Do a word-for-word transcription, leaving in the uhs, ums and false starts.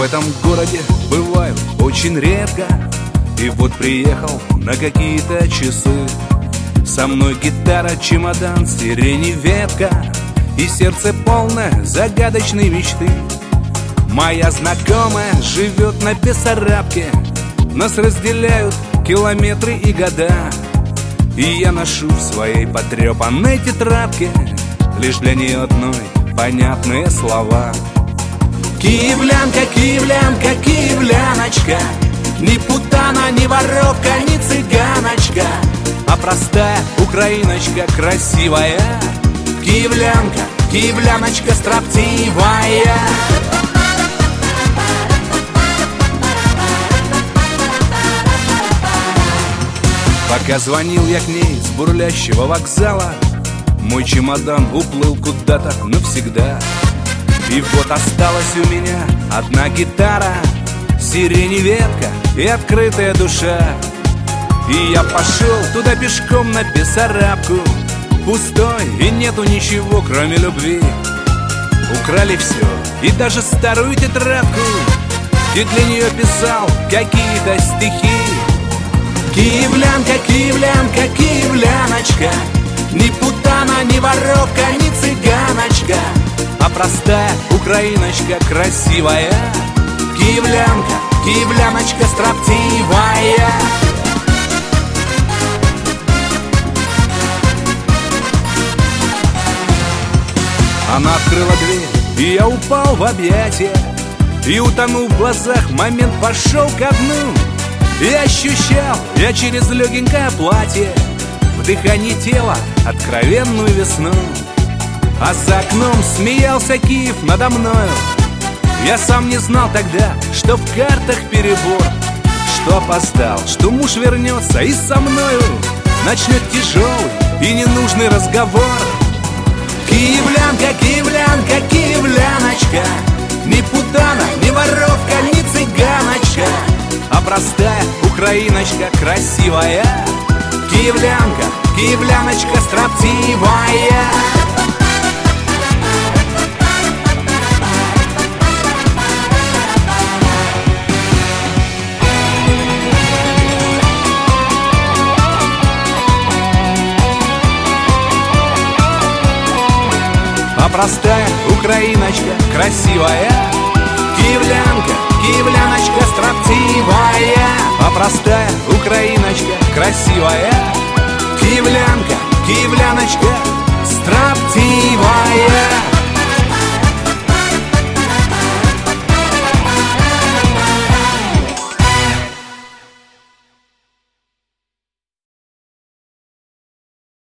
этом городе бываю очень редко. И вот приехал на какие-то часы. Со мной гитара, чемодан, сирени ветка, и сердце полное загадочной мечты. Моя знакомая живет на Бессарабке, нас разделяют километры и года. И я ношу в своей потрепанной тетрадке лишь для нее одной понятные слова. Киевлянка, киевлянка, киевляночка, ни путана, ни воровка, ни цыганочка, а простая украиночка красивая. Киевлянка, киевляночка строптивая. Пока звонил я к ней с бурлящего вокзала, мой чемодан уплыл куда-то навсегда. И вот осталась у меня одна гитара, сирени ветка и открытая душа. И я пошел туда пешком на Бессарабку, пустой и нету ничего, кроме любви. Украли все, и даже старую тетрадку, и для нее писал какие-то стихи. Киевлянка, киевлянка, киевляночка, ни путана, ни воровка, ни цыганочка, а простая украиночка красивая. Киевлянка, киевляночка строптивая. Она открыла дверь, и я упал в объятия, и, утонув в глазах, момент пошел ко дну. И ощущал я через легенькое платье в дыхании тела откровенную весну. А за окном смеялся Киев надо мною. Я сам не знал тогда, что в картах перебор, что опоздал, что муж вернется и со мною начнет тяжелый и ненужный разговор. Киевлянка, киевлянка, киевляночка, ни путана, ни воровка, ни цыганочка, а простая украиночка красивая. Киевлянка, киевляночка строптивая. А простая украиночка красивая. Киевлянка, киевляночка строптивая, а простая украиночка красивая.